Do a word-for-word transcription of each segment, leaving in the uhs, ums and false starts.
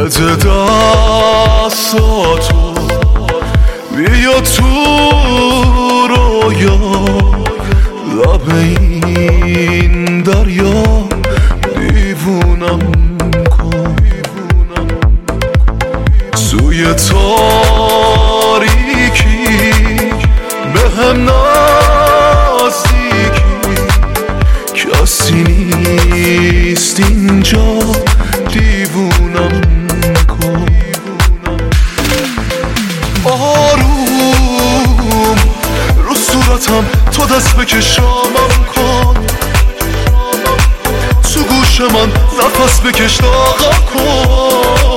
بده دستاتو بیا تو رویا لب این دریا دیوونم کن سوی تاریکی به هم نزدیکی کسی نیست اینجا دیوونم کن آروم رو صورتم تو دست بکشامم کن تو گوش من نفس بکش داغا کن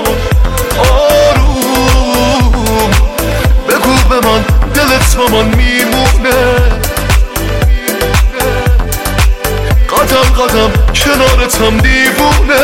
آروم بگو به من دلت با من میمونه قدم قدم کنارتم دیوونه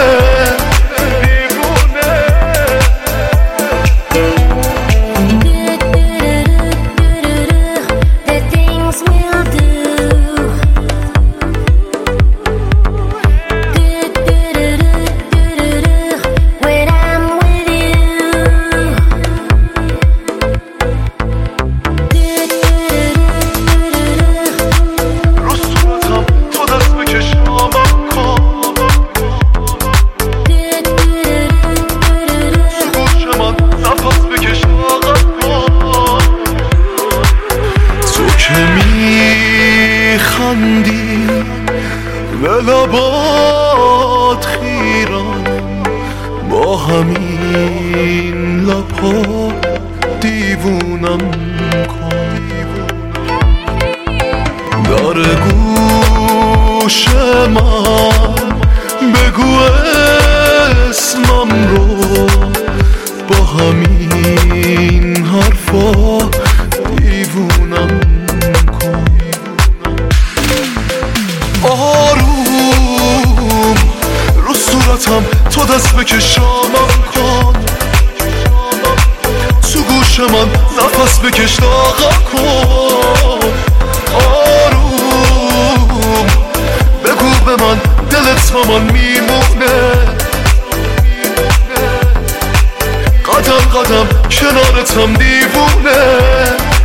میخندی به لبات خیرم با همین لبها دیوونم کن در گوش من بگو اسمم رو با همین حرفا دیوونم آروم رو صورتم تو دست بکشامم کن تو گوش من نفس بکش داغا کن آروم بگو به من دلت با من میمونه قدم قدم کنارتم دیوونه